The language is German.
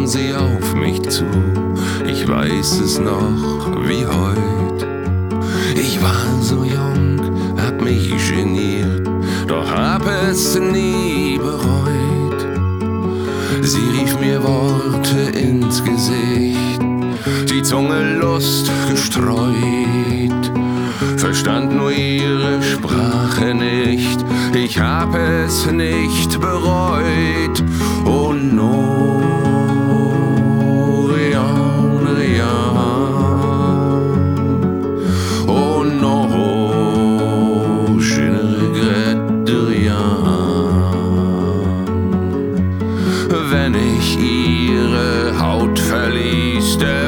kam sie auf mich zu, ich weiß es noch wie heut. Ich war so jung, hab mich geniert, doch hab es nie bereut. Sie rief mir Worte ins Gesicht, die Zunge Lust gestreut, verstand nur ihre Sprache nicht, ich hab es nicht bereut. Oh no, Rian, Rian. Oh no, je ne regrette rien. Wenn ich ihre Haut verließ, der